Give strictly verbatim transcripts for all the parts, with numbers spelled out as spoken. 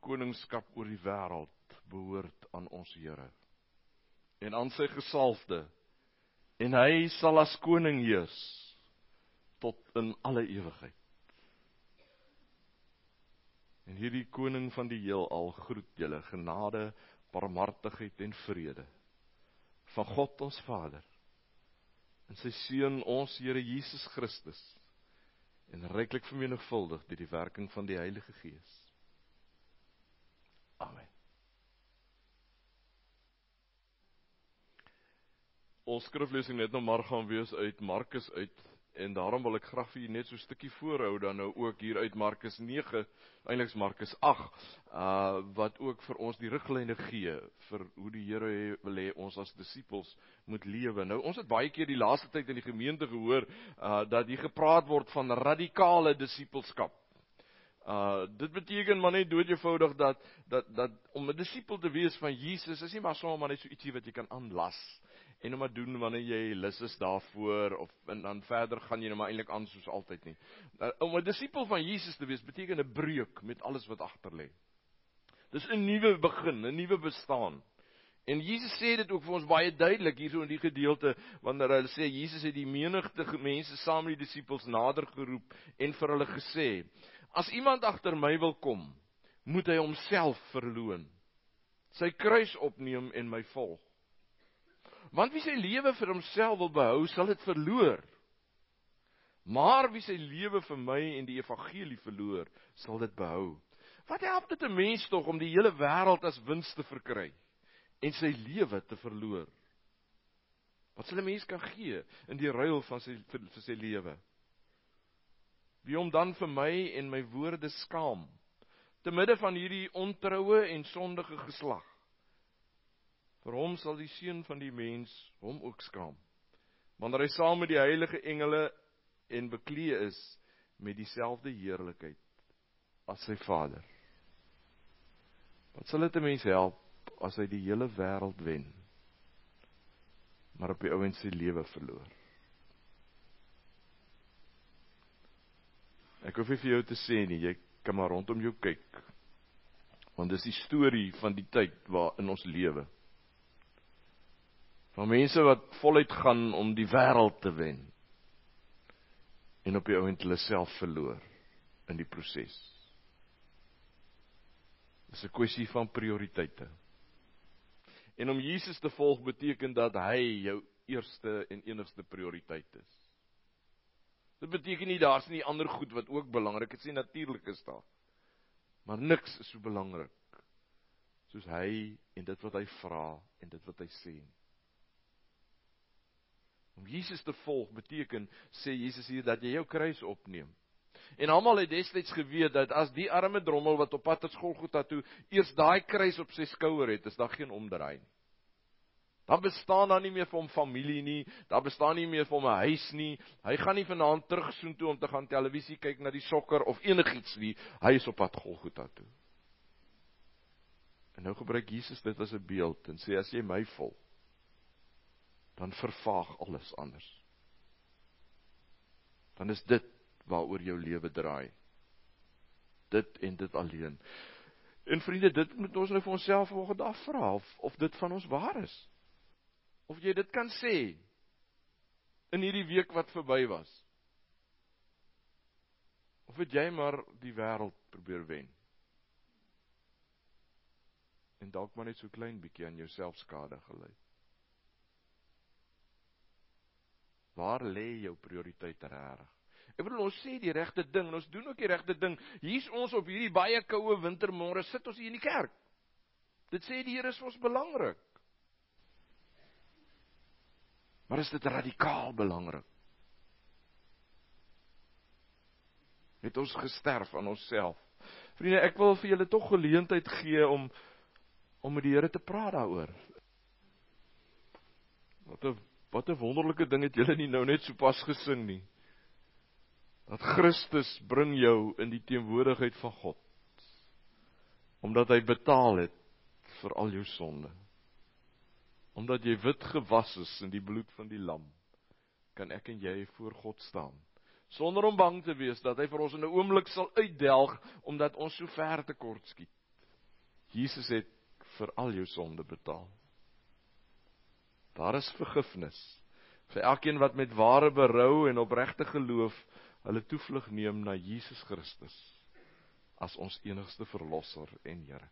koningskap oor die wêreld behoort aan ons Here en aan sy gesalfde, en hy sal as koning heers tot in alle ewigheid. En hierdie koning van die heelal groet julle genade, barmhartigheid en vrede van God ons Vader en sy Seun ons Here Jesus Christus, en ryklik vermenigvuldig deur die werking van die Heilige Gees. Amen. Ons skriflesing net nou maar gaan wees uit Markus uit, en daarom wil ek graag vir julle net so 'n stukkie voorhou, dan nou ook hier uit Markus nege, eintlik is Markus agt, uh, wat ook vir ons die riglyne gee, vir hoe die Here he, wil hê ons as disippels moet lewe. Nou, ons het baie keer die laaste tyd in die gemeente gehoor, uh, dat hier gepraat word van radikale disippelskap. Uh, dit beteken maar net doodjevoudig dat, dat, dat om 'n disipel te wees van Jesus, is nie maar sommer maar net so ietsie wat jy kan aanlas, en nou maar doen wanneer jy lus is daarvoor, of en dan verder gaan jy nou maar eintlik aan soos altyd nie. Uh, om 'n disipel van Jesus te wees, beteken 'n breuk met alles wat agter lê. Dis 'n nuwe begin, 'n nuwe bestaan. En Jesus sê dit ook vir ons baie duidelik, hierso in die gedeelte, wanneer hy sê, Jesus het die menigte mense saam met die disipels nader geroep, en vir hulle gesê, as iemand agter my wil kom, moet hy homself verloon, sy kruis opneem en my volg. Want wie sy lewe vir homself wil behou, sal dit verloor. Maar wie sy lewe vir my en die evangelie verloor, sal dit behou. Wat help dit 'n mens tog om die hele wêreld as wins te verkry en sy lewe te verloor? Wat sal 'n mens kan gee in die ruil van sy vir, vir sy lewe? Wie hom dan vir my en my woorde skaam, te midde van hierdie ontroue en sondige geslag? Vir hom sal die Seun van die mens hom ook skaam, wanneer hy saam met die heilige engele en beklee is met dieselfde heerlikheid as sy Vader. Wat sal dit 'n mens help as hy die hele wêreld wen, maar op die ou end sy lewe verloor? Ek hoef nie vir jou te sê nie, jy kan maar rondom jou kyk, want dis die storie van die tyd waarin ons lewe. Van mense wat voluit gaan om die wêreld te wen, en op die ou end hulle self verloor in die proses. Dis 'n kwessie van prioriteite. En om Jesus te volg beteken dat hy jou eerste en enigste prioriteit is. Dit beteken nie daar's nie ander goed wat ook belangrik is, nie natuurlik is daar. Maar niks is so belangrik soos hy en dit wat hy vra en dit wat hy sê. Om Jesus te volg beteken, sê Jesus hier, dat jy jou kruis opneem. En almal het destyds geweet dat as die arme drommel wat op pad is Golgotha toe eers daai kruis op sy skouer het, is daar geen omdraai nie. Dan bestaan daar nie meer vir hom familie nie, daar bestaan nie meer vir hom 'n huis nie, hy gaan nie vanaand terug soontoe om te gaan televisie kyk na die sokker of enigiets nie, hy is op pad Golgotha toe. En nou gebruik Jesus dit as 'n beeld en sê, as jy my volg, dan vervaag alles anders. Dan is dit waaroor jou lewe draai. Dit en dit alleen. En vriende, dit moet ons nou vir onsself vanoggend afvra, of, of dit van ons waar is. Of jy dit kan sê, in hierdie week wat verby was. Of het jy maar die wêreld probeer wen? En dalk maar net so klein bietjie aan jouself skade gelei. Waar lê jou prioriteit regtig? Ek bedoel, ons sê die regte ding, en ons doen ook die regte ding. Hier's ons op hierdie baie koue wintermôre, sit ons hier in die kerk. Dit sê die Here is vir ons belangrik. Maar is dit radikaal belangrik? Het ons gesterf aan onsself? Vriende, ek wil vir julle tog geleentheid gee om om met die Here te praat daaroor. Wat 'n wat 'n wonderlike ding het julle nie nou net so pas gesing nie. Dat Christus bring jou in die teenwoordigheid van God, omdat hy betaal het vir al jou sonde. Omdat jy wit gewas is in die bloed van die lam, kan ek en jy voor God staan, sonder om bang te wees dat hy vir ons in 'n oomblik sal uitdelg, omdat ons so ver tekort skiet. Jesus het vir al jou sonde betaal. Daar is vergifnis vir elkeen wat met ware berou en opregte geloof hulle toevlug neem na Jesus Christus as ons enigste verlosser en Here.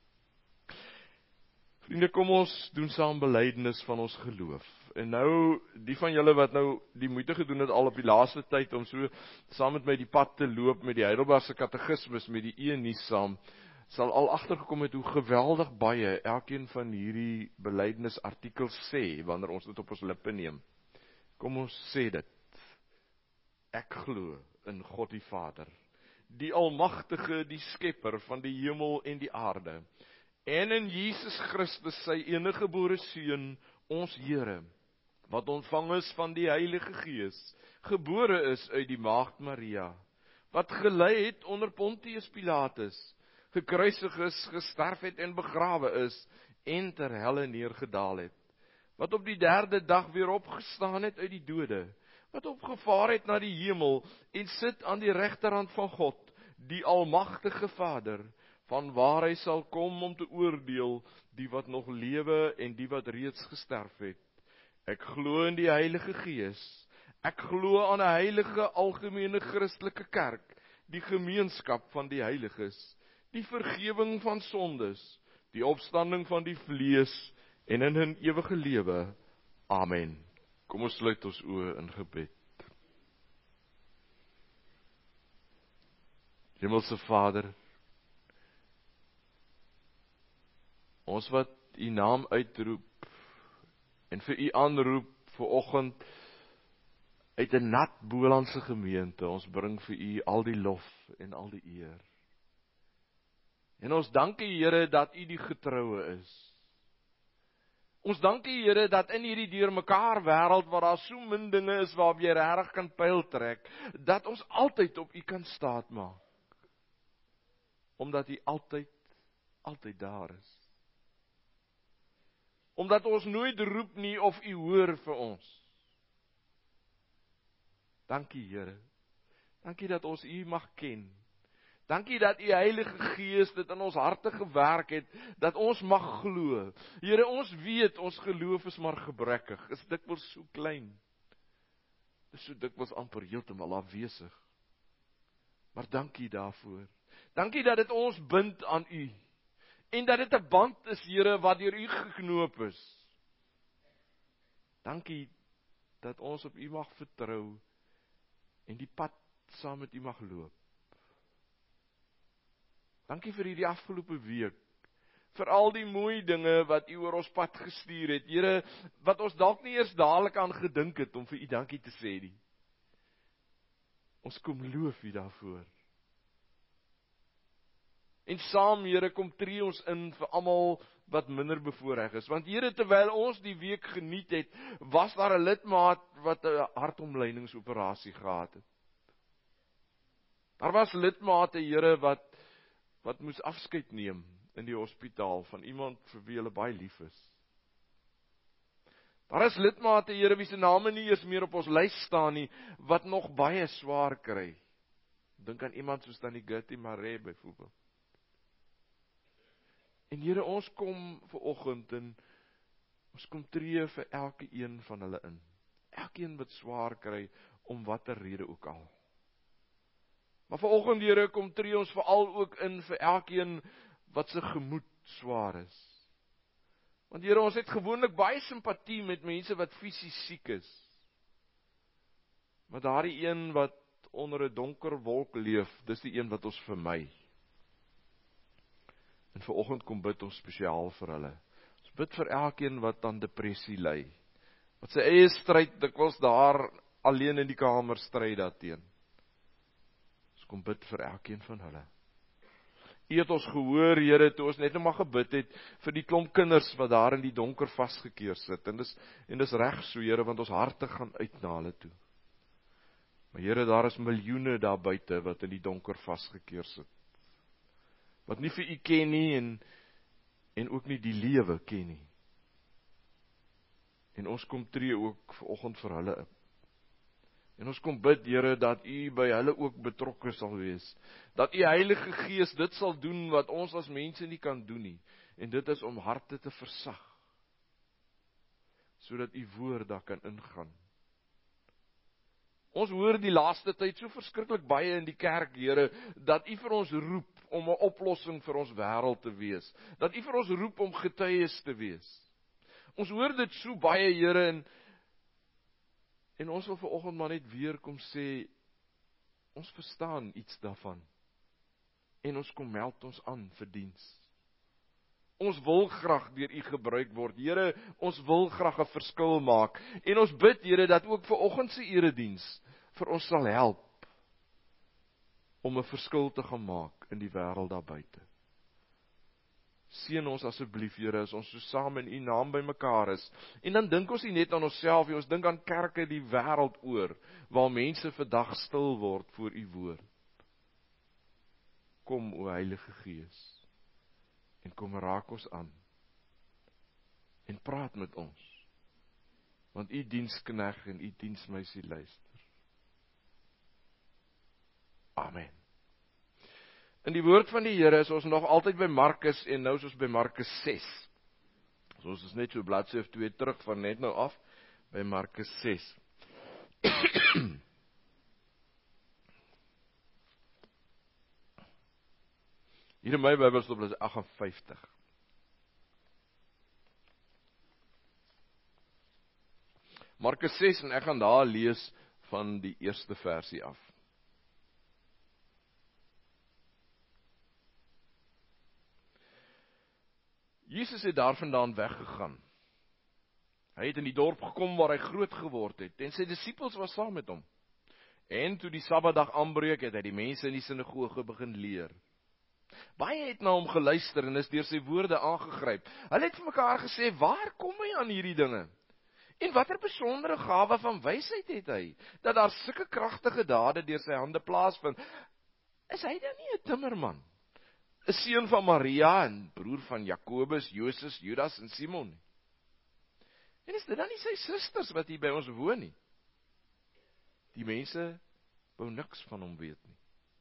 Vriende, kom ons doen saam belydenis van ons geloof. En nou, die van julle wat nou die moeite gedoen het al op die laaste tyd om so saam met my die pad te loop met die Heidelbergse katekismes, met die E nuus saam, sal al agtergekom het hoe geweldig baie elkeen van hierdie belydenisartikels sê, wanneer ons dit op ons lippe neem. Kom ons sê dit. Ek glo in God die Vader, die Almagtige, die Skepper van die hemel en die aarde, en in Jesus Christus, sy eniggebore Seun, ons Here, wat ontvang is van die Heilige Gees, gebore is uit die Maagd Maria, wat gelei het onder Pontius Pilatus, gekruisig is, gesterf het en begrawe is, en ter helle neergedaal het, wat op die derde dag weer opgestaan het uit die dode, wat opgevaar het na die hemel, en sit aan die regterhand van God, die Almagtige Vader, van waar hy sal kom om te oordeel, die wat nog lewe en die wat reeds gesterf het. Ek glo in die Heilige Gees, ek glo aan 'n heilige algemene Christelike kerk, die gemeenskap van die heiliges, die vergewing van sondes, die opstanding van die vlees en in 'n ewige lewe. Amen. Kom ons sluit ons oë in gebed. Hemelse Vader, ons wat U naam uitroep en vir U aanroep vir oggend uit 'n nat Bolandse gemeente, ons bring vir U al die lof en al die eer. En ons dank U, Here, dat U die getroue is. Ons dank U, Here, dat in hierdie deurmekaar wêreld waar daar so min dinge is waarop jy regtig kan pyl trek, dat ons altyd op U kan staat maak. Omdat U altyd, altyd daar is. Omdat ons nooit roep nie of U hoor vir ons. Dankie, Here. Dankie dat ons U mag ken. Dankie dat U Heilige Gees dit in ons harte gewerk het, dat ons mag glo. Here, ons weet ons geloof is maar gebrekkig, is dikwels so klein. Is so dikwels amper heeltemal afwesig. Maar dankie daarvoor. Dankie dat dit ons bind aan U. En dat dit 'n band is, Here, wat deur U geknoop is. Dankie dat ons op U mag vertrou en die pad saam met U mag loop. Dankie vir hierdie afgelope week, vir al die mooi dinge wat U oor ons pad gestuur het, Here, wat ons dalk nie eers dadelik aan gedink het om vir U dankie te sê nie. Ons kom loof U daarvoor. En saam, Here, kom tree ons in vir almal wat minder bevoorreg is. Want Here, terwyl ons die week geniet het, was daar 'n lidmaat wat 'n hartomleidingsoperasie gehad het. Daar was lidmate, Here, wat wat moes afskeid neem in die hospitaal van iemand vir wie hulle baie lief is. Daar is lidmate, Here, wie se name nie eens meer op ons lys staan nie, wat nog baie swaar kry. Dink aan iemand soos Tannie Gertie Maree byvoorbeeld. En Here, ons kom ver oggend en ons kom tree vir elke een van hulle in. Elkeen wat swaar kry, om watter rede ook al. Maar ver oggend, Here, kom tree ons veral ook in vir elkeen wat se gemoed swaar is. Want Here, ons het gewoonlik baie simpatie met mense wat fisies siek is. Maar daardie een wat onder 'n donker wolk leef, dis die een wat ons vermy. En vanoggend kom bid ons spesiaal vir hulle. Ons bid vir elkeen wat aan depressie ly. Wat sy eie stryd dikwels daar alleen in die kamer stry daarteen. Ons kom bid vir elkeen van hulle. U het ons gehoor, Here, toe ons net nou maar gebid het vir die klomp kinders wat daar in die donker vasgekeer sit. En dis en dis reg so, Here, want ons harte gaan uit na hulle toe. Maar Here, daar is miljoene daar buite wat in die donker vasgekeer sit. Wat nie vir U ken nie en en ook nie die lewe ken nie. En ons kom tree ook vanoggend vir hulle op. En ons kom bid, Here, dat U by hulle ook betrokke sal wees. Dat U Heilige Gees dit sal doen wat ons as mense nie kan doen nie. En dit is om harte te versag. Sodat U woord daar kan ingaan. Ons hoor die laaste tyd so verskriklik baie in die kerk, Here, dat U vir ons roep om 'n oplossing vir ons wêreld te wees. Dat U vir ons roep om getuies te wees. Ons hoor dit so baie, Here, en En ons wil vanoggend maar net weer kom sê, ons verstaan iets daarvan. En ons kom meld ons aan vir diens. Ons wil graag deur U gebruik word. Here, ons wil graag 'n verskil maak. En ons bid, Here, dat ook vanoggend se erediens vir ons sal help om 'n verskil te gaan maak in die wêreld daar buite. Seën ons asseblief, Here, as ons so saam in U naam by mekaar is. En dan dink ons nie net aan onsself nie, ons dink aan kerke die wêreld oor, waar mense vandag stil word voor U woord. Kom, o Heilige Gees, en kom raak ons aan, en praat met ons, want U diensknegt en U diensmeisie luister. Amen. In die woord van die Here is ons nog altyd by Markus, en nou is ons by Markus ses. So ons is net so bladsy of twee terug van net nou af, by Markus ses. Hier in my Bybel staan bladsy agt en vyftig. Markus ses, en ek gaan daar lees van die eerste versie af. Jesus het daarvandaan weggegaan. Hy het in die dorp gekom waar hy groot geword het, en sy disippels was saam met hom. En toe die Sabbatdag aanbreek, het hy die mense in die sinagoge begin leer. Baie het na hom geluister en is deur sy woorde aangegryp. Hulle het vir mekaar gesê, waar kom hy aan hierdie dinge? En watter besondere gawe van wysheid het hy, dat daar sulke kragtige dade deur sy hande plaasvind? Is hy dan nie 'n timmerman? 'n seun van Maria en broer van Jakobus, Joses, Judas en Simon nie? En is dit dan nie sy susters wat hier by ons woon nie? Die mense wou niks van hom weet nie.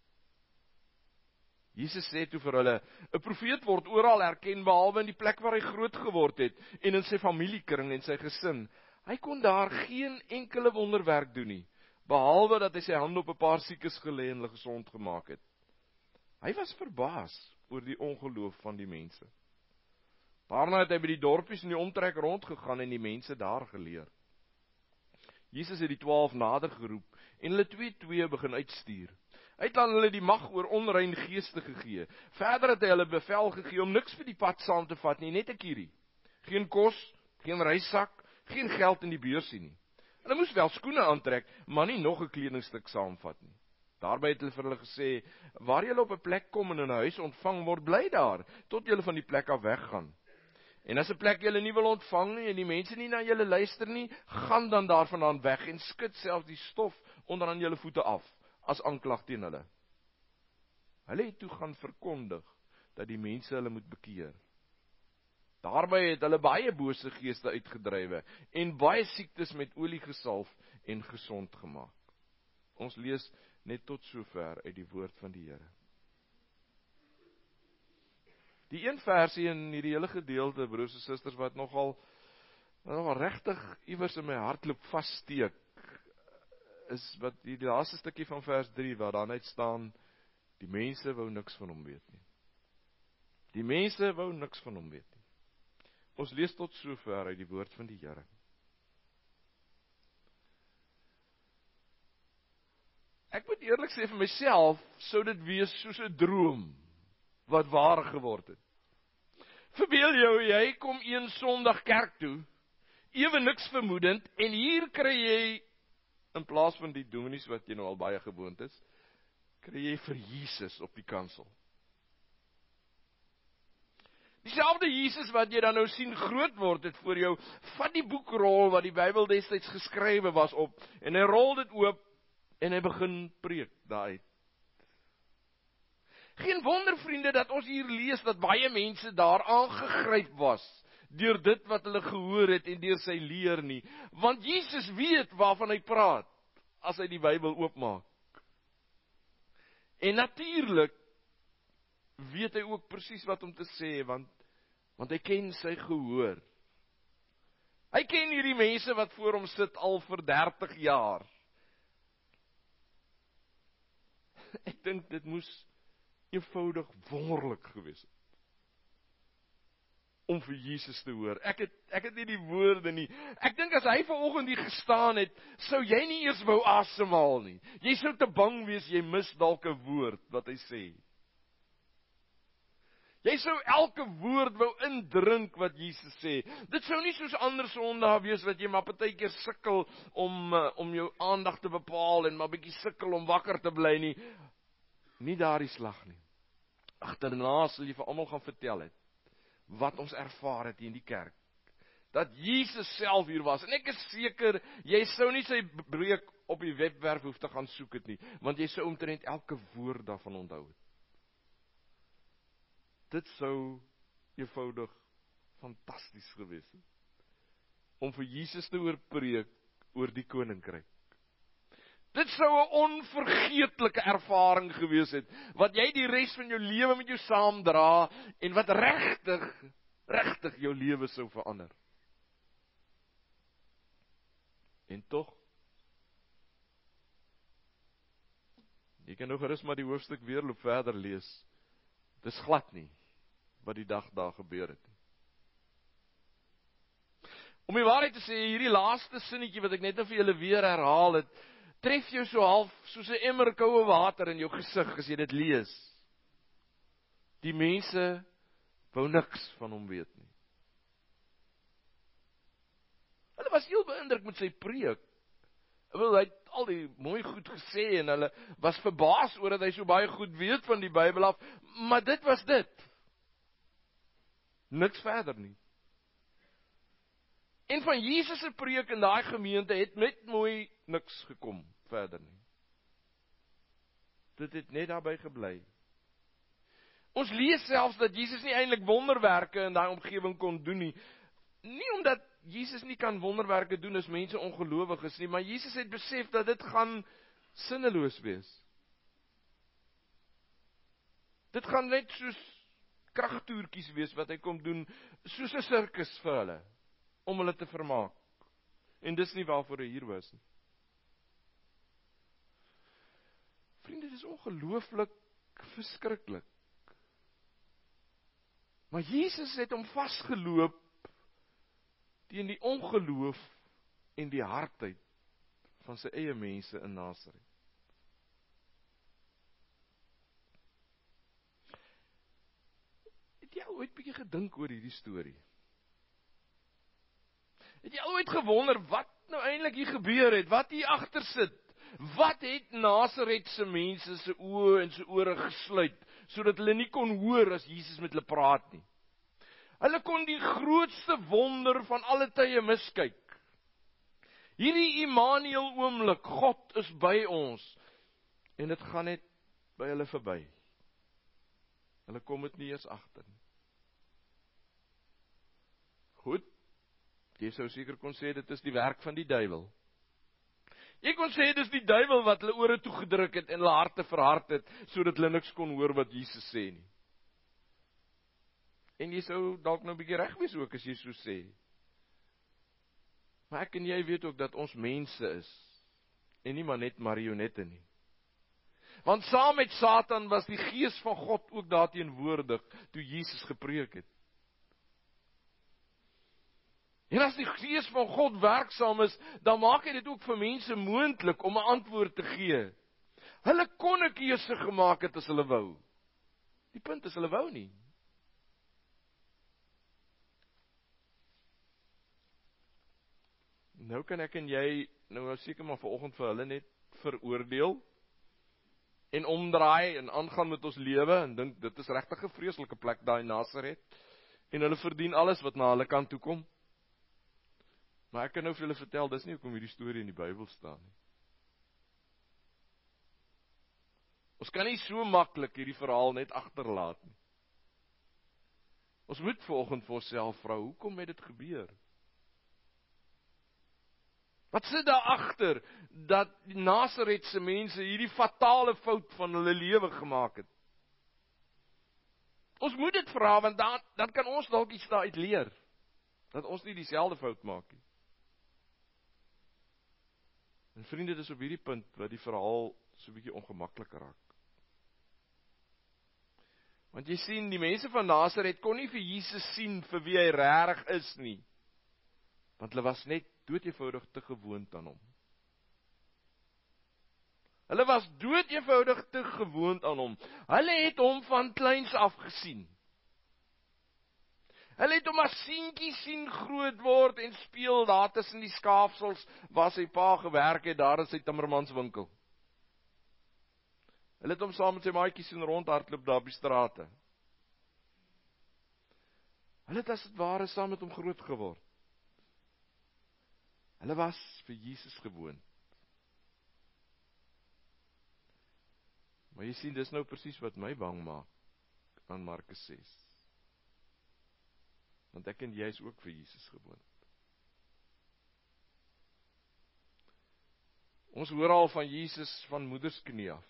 Jesus sê toe vir hulle, 'n profeet word oral erken, behalwe in die plek waar hy groot geword het, en in sy familiekring en sy gesin. Hy kon daar geen enkele wonderwerk doen nie, behalwe dat hy sy hande op 'n paar siekes gelê en hulle gesond gemaak het. Hy was verbaas oor die ongeloof van die mense. Daarna het hy by die dorpies in die omtrek rondgegaan en die mense daar geleer. Jesus het die twaalf nader geroep en hulle twee twee begin uitstuur. Hy het aan hulle die mag oor onrein geeste gegee. Verder het hy hulle bevel gegee om niks vir die pad saam te vat nie, net 'n kierie. Geen kos, geen reissak, geen geld in die beursie nie. Hulle moes wel skoene aantrek, maar nie nog 'n kledingstuk saamvat nie. Daarby het hulle vir hulle gesê, waar julle op 'n plek kom en in 'n huis ontvang word, bly daar, tot julle van die plek af weggaan. En as 'n plek julle nie wil ontvang nie, en die mense nie na julle luister nie, gaan dan daarvandaan weg, en skud selfs die stof onder aan julle voete af, as aanklag teen hulle. Hulle het toe gaan verkondig, dat die mense hulle moet bekeer. Daarby het hulle baie bose geeste uitgedrywe, en baie siektes met olie gesalf, en gesond gemaak. Ons lees net tot sover uit die woord van die Here. Die een versie in hierdie hele gedeelte, broers en susters, wat nogal, nogal regtig iewers in my hart loop vassteek, is wat die laaste stukkie van vers drie, waar dan uit staan, die mense wou niks van hom weet nie. Die mense wou niks van hom weet nie. Ons lees tot sover uit die woord van die Here. Ek moet eerlik sê vir myself, sou dit wees soos 'n droom, wat waar geword het. Verbeel jou, jy kom een Sondag kerk toe, ewe niks vermoedend, en hier kry jy, in plaas van die dominees wat jy nou al baie gewoond is, kry jy vir Jesus op die kansel. Dieselfde Jesus wat jy dan nou sien groot word het voor jou, vat die boekrol wat die Bybel destyds geskrywe was op, en hy rol dit oop, en hy begin preek daaruit. Geen wonder, vriende, dat ons hier lees dat baie mense daar aangegryp was deur dit wat hulle gehoor het en deur sy leer nie. Want Jesus weet waarvan hy praat. as hy die Bybel oopmaak. En natuurlik weet hy ook presies wat om te sê, want, want hy ken sy gehoor. Hy ken hierdie mense wat voor hom sit al vir dertig jaar. Ek dink dit moes eenvoudig wonderlik gewees het om vir Jesus te hoor. Ek het ek het nie die woorde nie. Ek dink as hy vanoggend hier gestaan het, sou jy nie eers wou asemhaal nie. Jy sou te bang wees jy mis dalk 'n woord wat hy sê. Jy sou elke woord wou indrink wat Jesus sê. Dit sou nie soos ander sondae wees wat jy maar partykeer sukkel om uh, om jou aandag te bepaal en maar bietjie sukkel om wakker te bly nie. Nie daardie slag nie. Agterna sal jy vir almal gaan vertel het wat ons ervaar het hier in die kerk. Dat Jesus self hier was. En ek is seker, jy sou nie sy breek op die webwerf hoef te gaan soek het nie, want jy sou omtrent elke woord daarvan onthou het. Dit sou eenvoudig fantasties gewees het, om vir Jesus te hoor preek oor die koninkryk. Dit sou 'n onvergeetlike ervaring gewees het, wat jy die res van jou lewe met jou saamdra, en wat regtig, regtig jou lewe sou verander. En tog, jy kan nou gerus maar die hoofstuk weer loop verder lees. Dis glad nie wat die dag daar gebeur het. Om die waarheid te sê, hierdie laaste sinnetjie wat ek net vir julle weer herhaal het, tref jou so half soos 'n emmer koue water in jou gesig as jy dit lees. Die mense wou niks van hom weet nie. Hulle was heel beïndruk met sy preek. Wel, hy het al die mooi goed gesê en hulle was verbaas oor dat hy so baie goed weet van die Bybel af, maar dit was dit. Niks verder nie. En van Jesus se preek in daai gemeente het net mooi niks gekom verder nie. Dit het net daarby gebly. Ons lees selfs dat Jesus nie eintlik wonderwerke in daai omgewing kon doen nie. Nie omdat Jesus nie kan wonderwerke doen as mense ongelowig is nie, maar Jesus het besef dat dit gaan sinneloos wees. Dit gaan net soos kragtoertjies wees wat hy kom doen, soos 'n sirkus vir hulle, om hulle te vermaak. En dis nie waarvoor hy hier was nie. Vriende, dit is ongelooflik verskriklik. Maar Jesus het hom vasgeloop teen die ongeloof en die hardheid van sy eie mense in Nasaret. Het jy al ooit bietjie gedink oor hierdie storie? Het jy al ooit gewonder wat nou eintlik hier gebeur het? Wat hier agter sit? Wat het Nasaret se mense se oë en se ore gesluit, sodat hulle nie kon hoor as Jesus met hulle praat nie? Hulle kon die grootste wonder van alle tye miskyk. Hierdie Immanuel oomblik, God is by ons, en dit gaan net by hulle verby. Hulle kom dit nie eens agter nie. Goed, jy sou seker kon sê dit is die werk van die duiwel. Jy kon sê dis die duiwel wat hulle ore toegedruk het en hulle harte verhard het, sodat hulle niks kon hoor wat Jesus sê nie. En jy sou dalk nou 'n bietjie reg wees ook as jy so sê. Maar ek en jy weet ook dat ons mense is, en nie maar net marionette nie. Want saam met Satan was die gees van God ook daar teenwoordig, toe Jesus gepreek het. En as die gees van God werksaam is, dan maak hy dit ook vir mense moontlik om 'n antwoord te gee. Hulle kon 'n keuse gemaak het as hulle wou. Die punt is hulle wou nie. Nou kan ek en jy, nou seker maar vanoggend vir hulle net veroordeel, en omdraai, en aangaan met ons lewe, en dink, dit is regtig 'n vreeslike plek daar in Nasaret, en hulle verdien alles wat na hulle kant toe kom. Maar ek kan nou vir julle vertel, dis nie hoekom hierdie storie in die Bybel staan nie. Ons kan nie so maklik hierdie verhaal net agterlaat nie. Ons moet vanoggend vir onsself vra, hoekom het dit gebeur? Wat sit daar agter dat die Nasaretse mense hierdie fatale fout van hulle lewe gemaak het? Ons moet dit vra, want dan, dan kan ons dalk iets daaruit leer. Dat ons nie dieselfde fout maak nie. En vriende, dis op hierdie punt wat die verhaal so 'n bietjie ongemaklik raak. Want jy sien, die mense van Nasaret kon nie vir Jesus sien vir wie hy regtig is nie. Want hulle was net doodeenvoudig te gewoond aan hom. Hulle was doodeenvoudig te gewoond aan hom. Hulle het hom van kleins af gesien. Hulle het hom as seentjie sien groot word en speel daar tussen die skaafsels waar sy pa gewerk het, daar in sy timmermanswinkel. Hulle het hom saam met sy maatjies sien rondhardloop daar op die strate. Hulle het as dit ware saam met hom groot geword. Hulle was vir Jesus gewoond. Maar jy sien, dis nou presies wat my bang maak aan Markus ses. Want ek en jy is ook vir Jesus gewoond. Ons hoor al van Jesus van moedersknie af.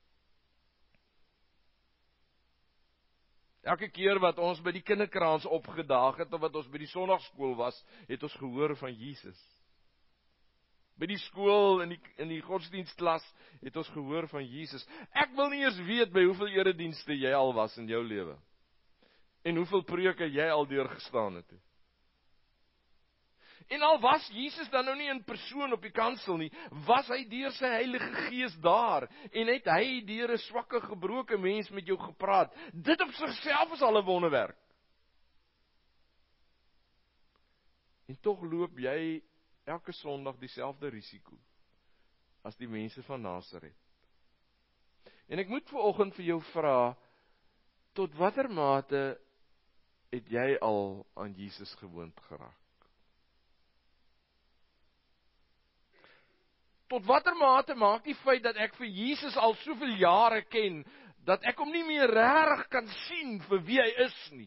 Elke keer wat ons by die kinderkraans opgedaag het, of wat ons by die sonnaarskool was, het ons gehoor van Jesus. By die skool, in die, in die godsdienstklas, het ons gehoor van Jesus. Ek wil nie eers weet by hoeveel eredienste jy al was in jou lewe. En hoeveel preke jy al deurgestaan het. En al was Jesus dan nou nie in persoon op die kansel nie, was hy deur sy Heilige Gees daar, en het hy deur 'n swakke, gebroke mens met jou gepraat. Dit op sigself is al 'n wonderwerk. En tog loop jy elke Sondag dieselfde risiko as die mense van Nasaret. En ek moet vanoggend vir jou vra, tot watter mate het jy al aan Jesus gewoond geraak? Tot watter mate maak die feit dat ek vir Jesus al soveel jare ken, dat ek hom nie meer regtig kan sien vir wie hy is nie?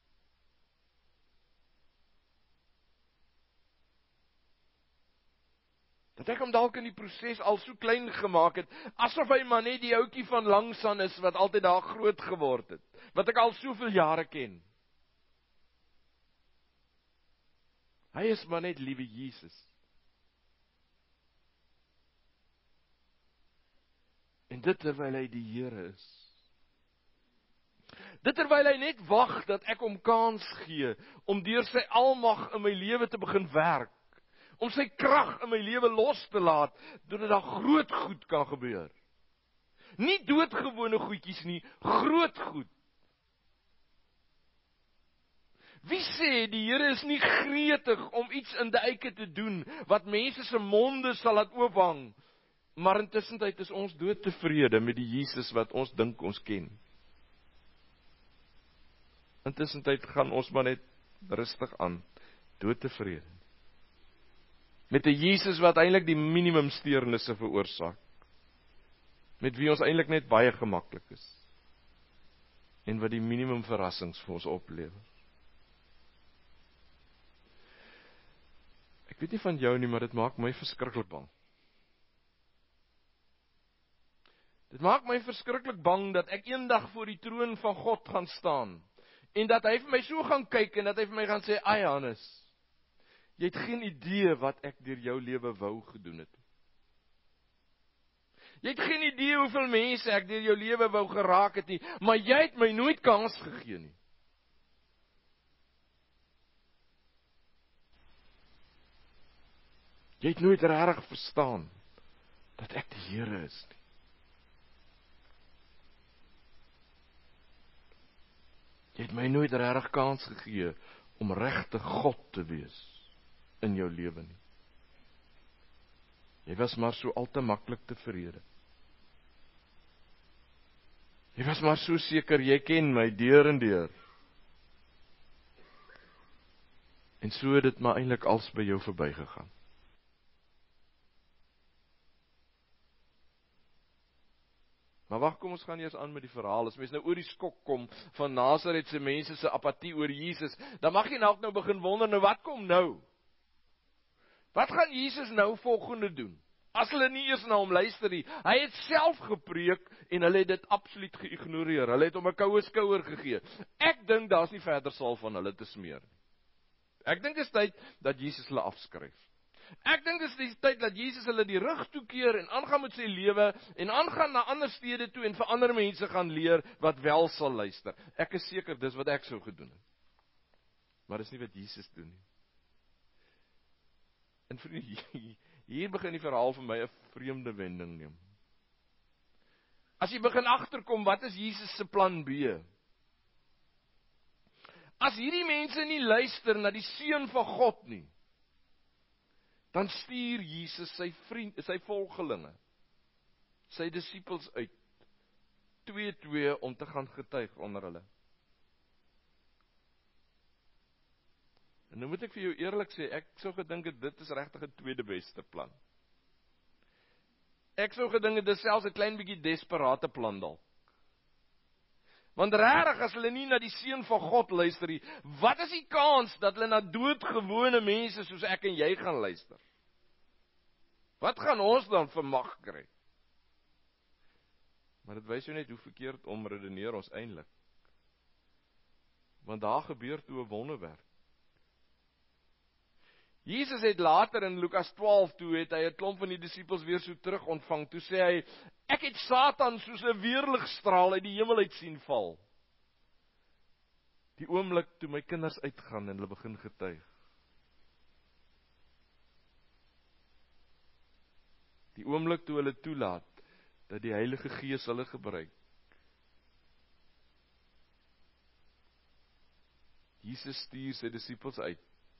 Dat ek hom dalk in die proses al so klein gemaak het, asof hy maar net die ouetjie van Langsaan is, wat altyd daar groot geword het, wat ek al soveel jare ken. Hy is maar net liewe Jesus. En dit terwyl hy die Here is. Dit terwyl hy net wag dat ek hom kans gee, om deur sy almag in my lewe te begin werk, om sy krag in my lewe los te laat, doordat daar groot goed kan gebeur. Nie doodgewone goedjies nie, groot goed. Wie sê die Here is nie gretig om iets in duike te doen, wat mense se monde sal laat oophang, maar intussentyd is ons doodtevrede met die Jesus wat ons dink ons ken. Intussentyd gaan ons maar net rustig aan, doodtevrede. Met 'n Jesus wat eintlik die minimum steurnisse veroorsaak. Met wie ons eintlik net baie gemaklik is. En wat die minimum verrassings vir ons oplewer. Ek weet nie van jou nie, maar dit maak my verskriklik bang. Dit maak my verskriklik bang dat ek eendag voor die troon van God gaan staan, en dat hy vir my so gaan kyk, en dat hy vir my gaan sê, "Ai Hannes, jy het geen idee wat ek deur jou lewe wou gedoen het. Jy het geen idee hoeveel mense ek deur jou lewe wou geraak het nie, maar jy het my nooit kans gegee nie." Jy het nooit regtig verstaan dat ek die Here is nie. Jy het my nooit regtig kans gegee om regtig God te wees in jou lewe nie. Jy was maar so al te maklik tevrede. Jy was maar so seker jy ken my deur en deur. En so het dit maar eintlik als by jou verbygegaan. Maar wag, kom ons gaan eers aan met die verhaal. As mens nou oor die skok kom van Nasaret se mense se apatie oor Jesus, dan mag jy dalk nou begin wonder, nou wat kom nou? Wat gaan Jesus nou volgende doen? As hulle nie eers na hom luister nie. Hy het self gepreek en hulle het dit absoluut geïgnoreer. Hulle het hom 'n koue skouer gegee. Ek dink daar's nie verder sal van hulle te smeer. Ek dink dit is tyd dat Jesus hulle afskryf. Ek dink dit is die tyd dat Jesus hulle die rug toekeer en aangaan met sy lewe en aangaan na ander stede toe en vir ander mense gaan leer wat wel sal luister. Ek is seker dis wat ek sou gedoen het. Maar dis nie wat Jesus doen nie. En vriende, hier begin die verhaal vir my 'n vreemde wending neem. As jy begin agterkom, wat is Jesus se plan B? As hierdie mense nie luister na die Seun van God nie, dan stuur Jesus sy vriend, sy volgelinge, sy disippels uit, twee twee om te gaan getuig onder hulle. En nou moet ek vir jou eerlik sê, ek sou gedink het dit is regtig 'n tweede beste plan. Ek sou gedink het dit is selfs 'n klein bietjie desperate plan dalk. Want regtig as hulle nie na die Seun van God luister nie, wat is die kans dat hulle na doodgewone mense soos ek en jy gaan luister? Wat gaan ons dan vermag kry? Maar dit wys jou net hoe verkeerd om redeneer ons eintlik. Want daar gebeur toe 'n wonderwerk. Jesus het later in Lukas twaalf, toe het hy 'n klomp van die disippels weer so terug ontvang. Toe sê hy, ek het Satan soos 'n weerligstraal uit die hemel uit sien val. Die oomblik toe my kinders uitgaan en hulle begin getuig. Die oomblik toe hulle toelaat dat die Heilige Gees hulle gebruik. Jesus stuur sy disippels uit.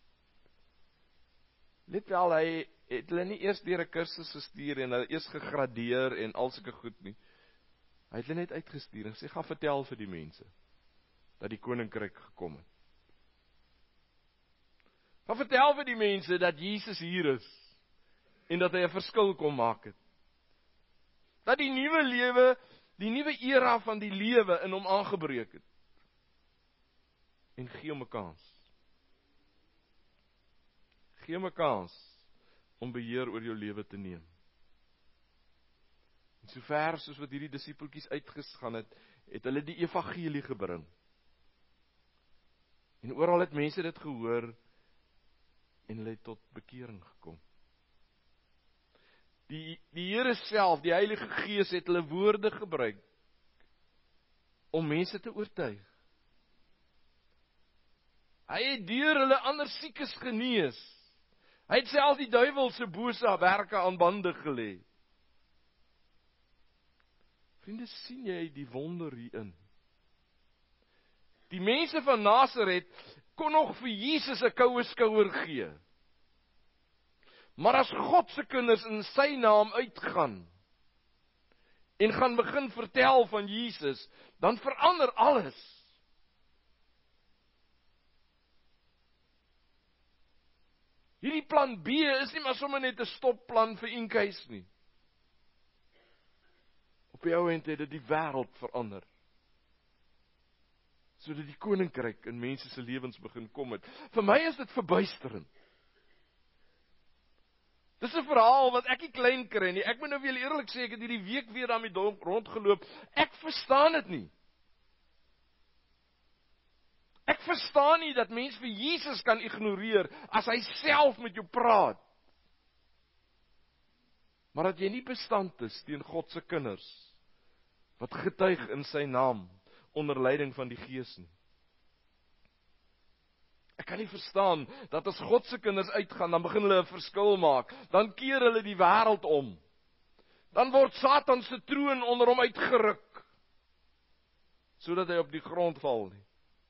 Let wel, hy het hulle nie eers deur 'n kursus gestuur en hulle eers gegradeer en al sulke goed nie. Hy het hulle net uitgestuur en sê, gaan vertel vir die mense dat die koninkryk gekom het. Gaan vertel vir die mense dat Jesus hier is en dat hy 'n verskil kom maak het. Dat die nuwe lewe, die nuwe era van die lewe in hom aangebreek het. En gee hom 'n kans. Gee hom 'n kans om beheer oor jou lewe te neem. En so ver soos wat hierdie disippeltjies uitgegaan het, het hulle die evangelie gebring. En oral het mense dit gehoor en hulle het tot bekering gekom. Die, die Here self, die Heilige Gees het hulle woorde gebruik om mense te oortuig. Hy het deur hulle ander siekes genees. Hy het self die duiwel se bose werke aan bande gelê. Vriende, sien jy die wonder hierin? Die mense van Nasaret kon nog vir Jesus 'n koue skouer gee. Maar as God se kinders in sy naam uitgaan en gaan begin vertel van Jesus, dan verander alles. Hierdie plan B is nie maar sommer net 'n stopplan vir Inkeis nie. Op die ou end het dit die wêreld verander. Sodat die koninkryk in mense se lewens begin kom het. Vir my is dit verbuisterend. Dis 'n verhaal wat ek nie klein kry nie. Ek moet nou vir julle eerlik sê, ek het hierdie week weer daarmee rondgeloop. Ek verstaan dit nie. Ek verstaan nie dat mens vir Jesus kan ignoreer as hy self met jou praat. Maar dat jy nie bestand is teen God se kinders wat getuig in sy naam onder leiding van die Gees nie. Ek kan nie verstaan dat as God se kinders uitgaan, dan begin hulle 'n verskil maak. Dan keer hulle die wêreld om. Dan word Satan se troon onder hom uitgeruk sodat hy op die grond val nie.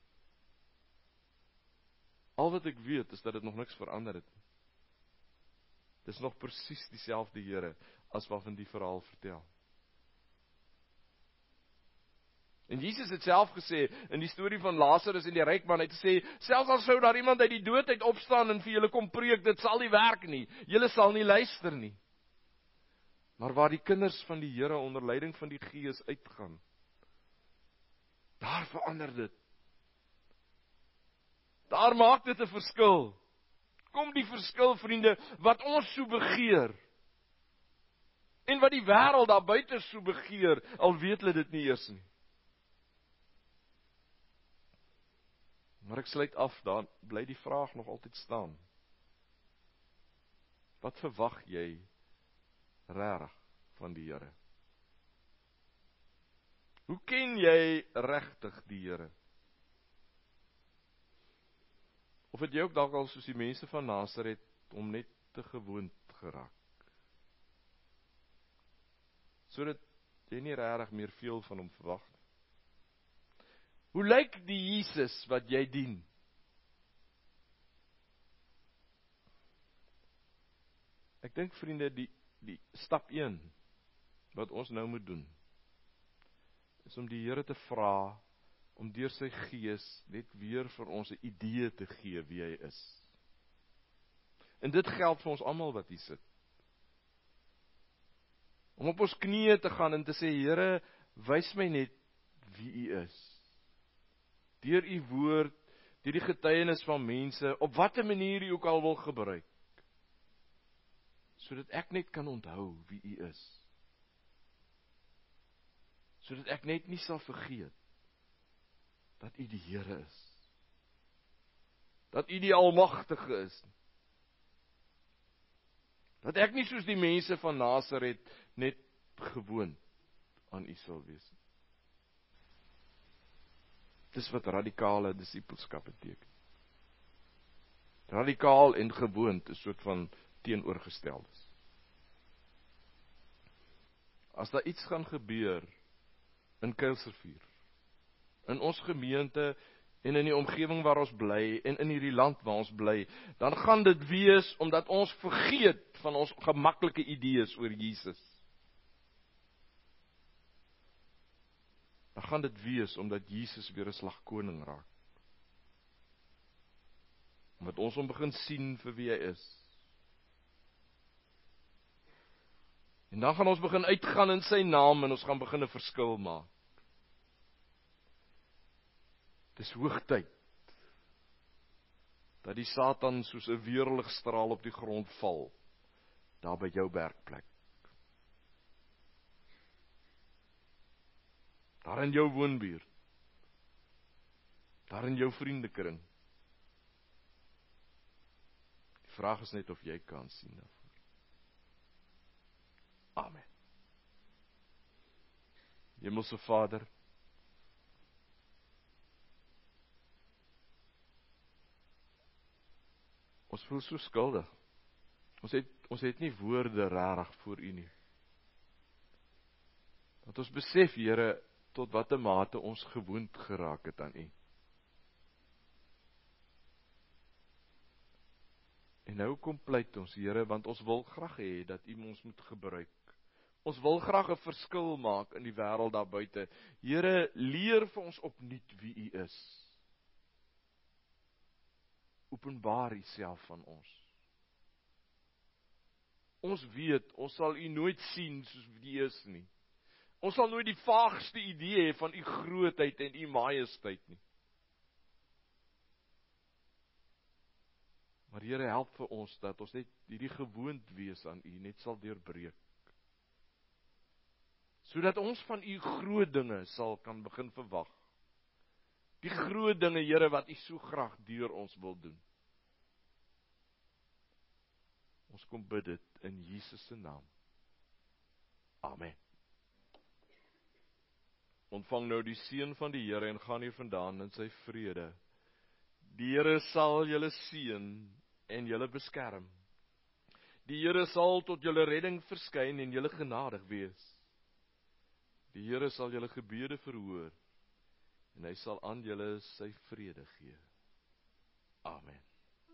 Al wat ek weet is dat dit nog niks verander het. Dis nog presies dieselfde Here as waarvan die verhaal vertel. En Jesus het self gesê in die storie van Lazarus en die ryk man, hy het gesê, selfs al sou daar iemand uit die dood uit opstaan en vir julle kom preek, dit sal nie werk nie. Julle sal nie luister nie. Maar waar die kinders van die Here onder leiding van die Gees uitgaan, daar verander dit. Daar maak dit 'n verskil. kom die verskil, vriende, wat ons so begeer, en wat die wêreld daar buite so begeer, al weet hulle dit nie eers nie. Maar ek sluit af, dan bly die vraag nog altyd staan. Wat verwag jy regtig van die Here? Hoe ken jy regtig die Here? Of het jy ook dalk al soos die mense van Nasaret om net te gewoond geraak? Sodat jy nie regtig meer veel van hom verwag nie. Hoe lyk die Jesus wat jy dien? Ek dink, vriende, die, die stap een, wat ons nou moet doen, is om die Here te vra, om deur sy Gees net weer vir ons 'n idee te gee wie hy is. En dit geld vir ons almal wat hier sit. Om op ons knieë te gaan en te sê, Here, wys my net wie U is. Deur U woord, deur die getuienis van mense, op watter manier U ook al wil gebruik, sodat ek net kan onthou wie U is. Sodat ek net nie sal vergeet dat U die Here is. Dat U die Almagtige is. Dat ek nie soos die mense van Nasaret net gewoond aan U sal wees. Dis wat radikale disippelskap beteken. Radikaal en gewoond is soort van teenoorgesteldes. As daar iets gaan gebeur in Kuilsrivier, in ons gemeente en in die omgewing waar ons bly en in hierdie land waar ons bly, dan gaan dit wees omdat ons vergeet van ons gemaklike idees oor Jesus. Dan gaan dit wees omdat Jesus weer 'n slag koning raak. Omdat ons hom begin sien vir wie hy is. En dan gaan ons begin uitgaan in sy naam en ons gaan begin 'n verskil maak. Dis hoogtyd dat die Satan soos 'n weerligstraal op die grond val, daar by jou werkplek. Daar in jou woonbuurt. Daar in jou vriendekring. Die vraag is net of jy kan sien daarvoor. Amen. Hemelse Vader, ons voel so skuldig. Ons het, ons het nie woorde rarig voor U nie. Dat ons besef, Here, tot watter mate ons gewoond geraak het aan U. En nou kom pleit ons, Here, want ons wil graag hê dat U ons moet gebruik. Ons wil graag 'n verskil maak in die wêreld daar buite. Here, leer vir ons opnuut wie U is. Openbaar U self van ons. Ons weet, ons sal U nooit sien soos wie U is nie. Ons sal nooit die vaagste idee hê van U grootheid en U majesteit nie. Maar Here, help vir ons dat ons net hierdie gewoond wees aan U net sal deurbreek. Sodat ons van U groot dinge sal kan begin verwag. Die groot dinge, Here, wat U so graag deur ons wil doen. Ons kom bid dit in Jesus se naam. Amen. Ontvang nou die seën van die Here en gaan hier vandaan in sy vrede. Die Here sal julle seën en julle beskerm. Die Here sal tot julle redding verskyn en julle genadig wees. Die Here sal julle gebede verhoor en hy sal aan julle sy vrede gee. Amen.